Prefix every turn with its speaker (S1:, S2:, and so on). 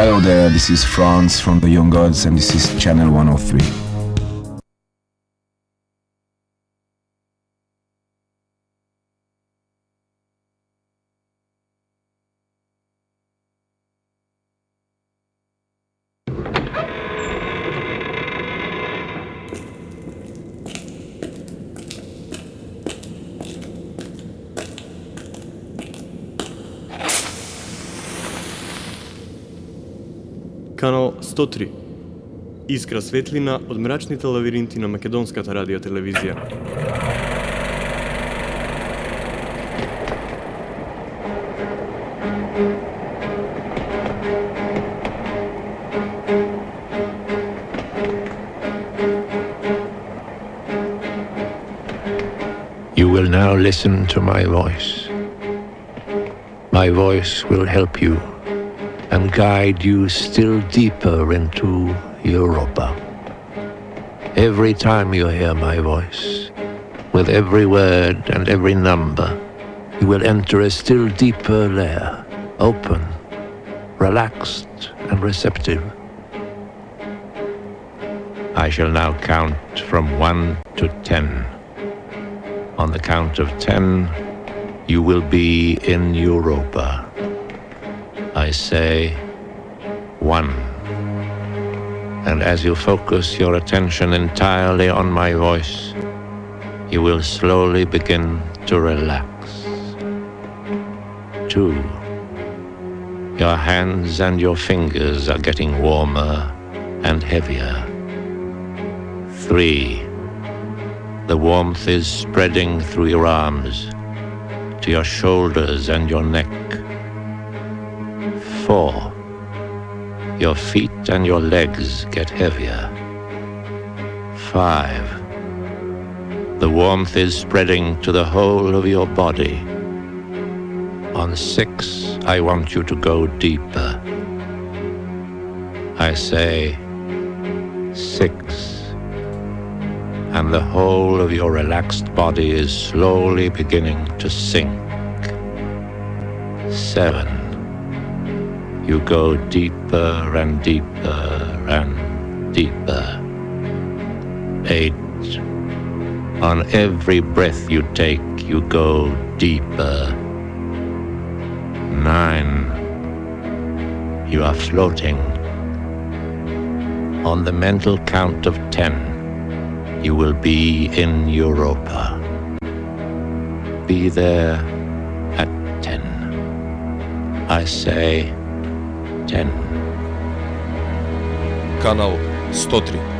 S1: Hello there, this is Franz from the Young Gods and this is Channel 103.
S2: Канал 103. Искра светлина од мрачните лавиринти на македонската радиотелевизија.
S3: You will now listen to my voice. My voice will help you and guide you still deeper into Europa. Every time you hear my voice, with every word and every number, you will enter a still deeper layer, open, relaxed and receptive. I shall now count from 1 to 10. On the count of 10, you will be in Europa. I say 1. And as you focus your attention entirely on my voice, you will slowly begin to relax. 2. Your hands and your fingers are getting warmer and heavier. 3. The warmth is spreading through your arms, to your shoulders and your neck. 4. Your feet and your legs get heavier. 5. The warmth is spreading to the whole of your body. On 6, I want you to go deeper. I say 6. And the whole of your relaxed body is slowly beginning to sink. 7. You go deeper and deeper and deeper. 8. On every breath you take, you go deeper. 9. You are floating. On the mental count of 10, you will be in Europa. Be there at 10. I say 10.
S4: Канал 103.